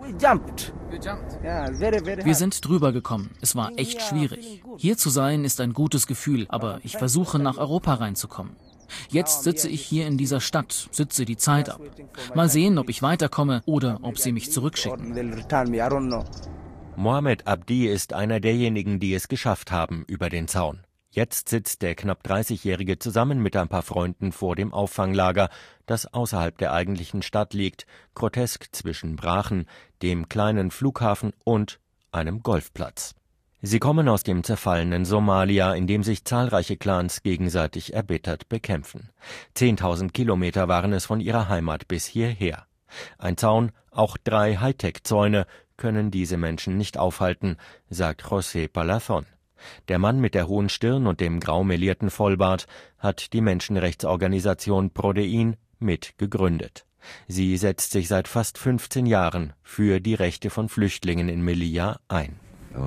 Wir sind drüber gekommen. Es war echt schwierig. Hier zu sein ist ein gutes Gefühl, aber ich versuche nach Europa reinzukommen. Jetzt sitze ich hier in dieser Stadt, sitze die Zeit ab. Mal sehen, ob ich weiterkomme oder ob sie mich zurückschicken. Mohamed Abdi ist einer derjenigen, die es geschafft haben über den Zaun. Jetzt sitzt der knapp 30-Jährige zusammen mit ein paar Freunden vor dem Auffanglager, das außerhalb der eigentlichen Stadt liegt, grotesk zwischen Brachen, dem kleinen Flughafen und einem Golfplatz. Sie kommen aus dem zerfallenen Somalia, in dem sich zahlreiche Clans gegenseitig erbittert bekämpfen. 10.000 Kilometer waren es von ihrer Heimat bis hierher. Ein Zaun, auch 3 Hightech-Zäune, können diese Menschen nicht aufhalten, sagt José Palazón. Der Mann mit der hohen Stirn und dem grau melierten Vollbart hat die Menschenrechtsorganisation Prodein mit gegründet. Sie setzt sich seit fast 15 Jahren für die Rechte von Flüchtlingen in Melilla ein.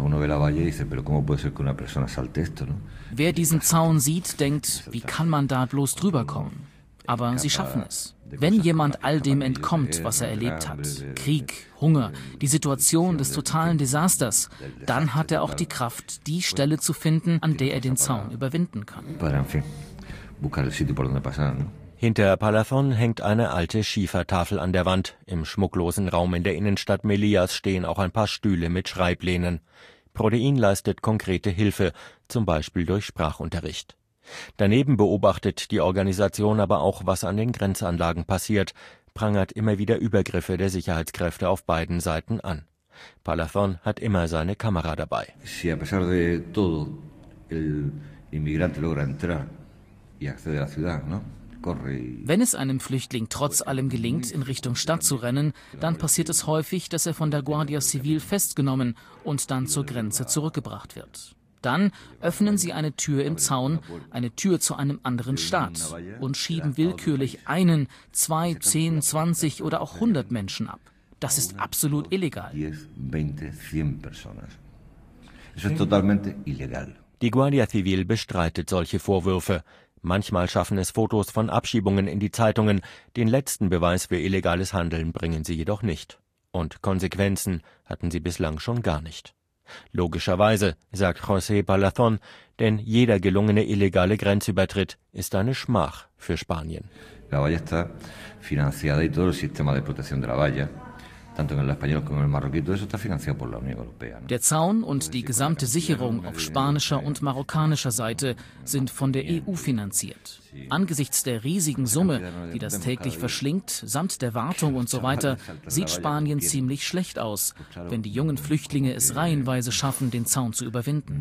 Wer diesen Zaun sieht, denkt, wie kann man da bloß drüber kommen? Aber sie schaffen es. Wenn jemand all dem entkommt, was er erlebt hat, Krieg, Hunger, die Situation des totalen Desasters, dann hat er auch die Kraft, die Stelle zu finden, an der er den Zaun überwinden kann. Hinter Palazón hängt eine alte Schiefertafel an der Wand. Im schmucklosen Raum in der Innenstadt Melillas stehen auch ein paar Stühle mit Schreiblehnen. Prodein leistet konkrete Hilfe, zum Beispiel durch Sprachunterricht. Daneben beobachtet die Organisation aber auch, was an den Grenzanlagen passiert, prangert immer wieder Übergriffe der Sicherheitskräfte auf beiden Seiten an. Palazón hat immer seine Kamera dabei. Wenn es einem Flüchtling trotz allem gelingt, in Richtung Stadt zu rennen, dann passiert es häufig, dass er von der Guardia Civil festgenommen und dann zur Grenze zurückgebracht wird. Dann öffnen sie eine Tür im Zaun, eine Tür zu einem anderen Staat und schieben willkürlich 1, 2, 10, 20 oder auch 100 Menschen ab. Das ist absolut illegal. Die Guardia Civil bestreitet solche Vorwürfe. Manchmal schaffen es Fotos von Abschiebungen in die Zeitungen. Den letzten Beweis für illegales Handeln bringen sie jedoch nicht. Und Konsequenzen hatten sie bislang schon gar nicht. Logischerweise, sagt José Palazón, denn jeder gelungene illegale Grenzübertritt ist eine Schmach für Spanien. La valla está financiada y todo el sistema de protección de la valla, tanto en el español como en el marroquí, todo eso está financiado por la Unión Europea. Der Zaun und die gesamte Sicherung auf spanischer und marokkanischer Seite sind von der EU finanziert. Angesichts der riesigen Summe, die das täglich verschlingt, samt der Wartung und so weiter, sieht Spanien ziemlich schlecht aus, wenn die jungen Flüchtlinge es reihenweise schaffen, den Zaun zu überwinden.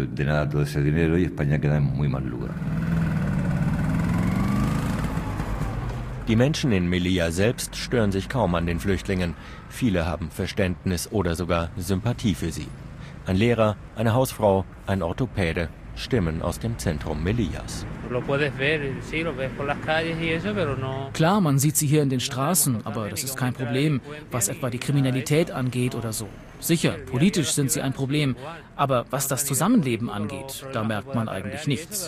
Die Menschen in Melilla selbst stören sich kaum an den Flüchtlingen. Viele haben Verständnis oder sogar Sympathie für sie. Ein Lehrer, eine Hausfrau, ein Orthopäde, Stimmen aus dem Zentrum Melillas. Klar, man sieht sie hier in den Straßen, aber das ist kein Problem, was etwa die Kriminalität angeht oder so. Sicher, politisch sind sie ein Problem, aber was das Zusammenleben angeht, da merkt man eigentlich nichts.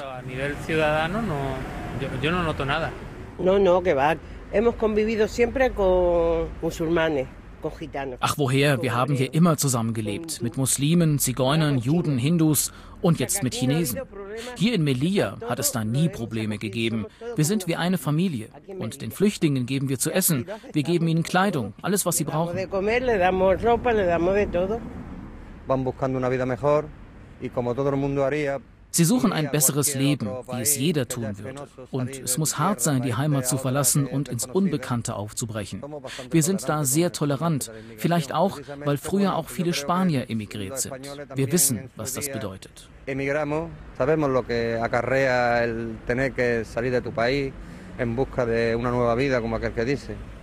No, que va. Hemos convivido siempre con musulmanes. Ach woher, wir haben hier immer zusammengelebt, mit Muslimen, Zigeunern, Juden, Hindus und jetzt mit Chinesen. Hier in Melilla hat es da nie Probleme gegeben. Wir sind wie eine Familie und den Flüchtlingen geben wir zu essen, wir geben ihnen Kleidung, alles was sie brauchen. Sie suchen ein besseres Leben, wie es jeder tun würde. Und es muss hart sein, die Heimat zu verlassen und ins Unbekannte aufzubrechen. Wir sind da sehr tolerant, vielleicht auch, weil früher auch viele Spanier emigriert sind. Wir wissen, was das bedeutet. En busca de una nueva vida, como aquel que dice.